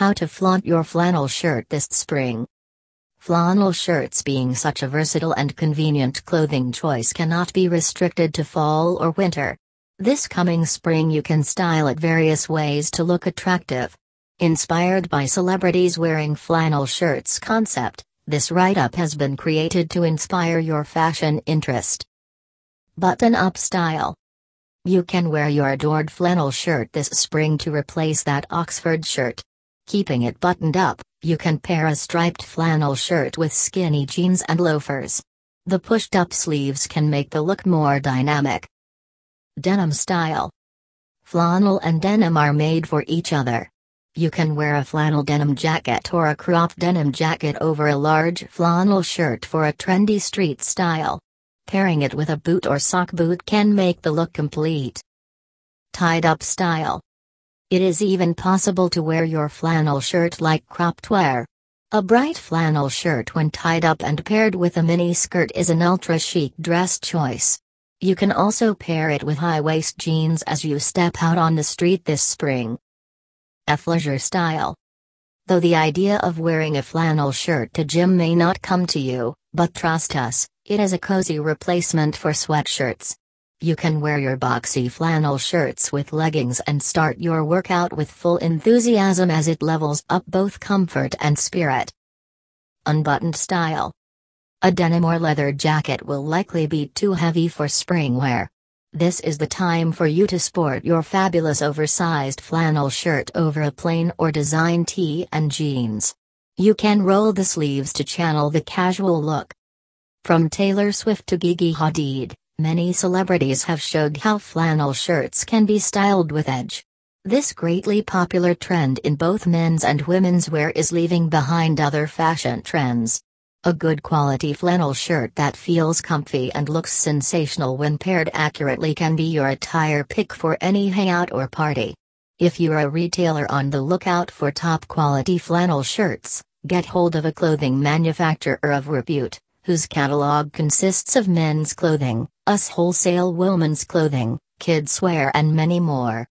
How to flaunt your flannel shirt this spring. Flannel shirts, being such a versatile and convenient clothing choice, cannot be restricted to fall or winter. This coming spring you can style it various ways to look attractive. Inspired by celebrities wearing flannel shirts concept, this write-up has been created to inspire your fashion interest. Button-up style. You can wear your adored flannel shirt this spring to replace that Oxford shirt. Keeping it buttoned up, you can pair a striped flannel shirt with skinny jeans and loafers. The pushed-up sleeves can make the look more dynamic. Denim style. Flannel and denim are made for each other. You can wear a flannel denim jacket or a cropped denim jacket over a large flannel shirt for a trendy street style. Pairing it with a boot or sock boot can make the look complete. Tied-up style. It is even possible to wear your flannel shirt like cropped wear. A bright flannel shirt when tied up and paired with a mini skirt is an ultra-chic dress choice. You can also pair it with high-waist jeans as you step out on the street this spring. Athleisure style. Though the idea of wearing a flannel shirt to gym may not come to you, but trust us, it is a cozy replacement for sweatshirts. You can wear your boxy flannel shirts with leggings and start your workout with full enthusiasm as it levels up both comfort and spirit. Unbuttoned style. A denim or leather jacket will likely be too heavy for spring wear. This is the time for you to sport your fabulous oversized flannel shirt over a plain or design tee and jeans. You can roll the sleeves to channel the casual look. From Taylor Swift to Gigi Hadid, many celebrities have showed how flannel shirts can be styled with edge. This greatly popular trend in both men's and women's wear is leaving behind other fashion trends. A good quality flannel shirt that feels comfy and looks sensational when paired accurately can be your attire pick for any hangout or party. If you're a retailer on the lookout for top quality flannel shirts, get hold of a clothing manufacturer of repute, whose catalog consists of men's clothing, US wholesale women's clothing, kids wear and many more.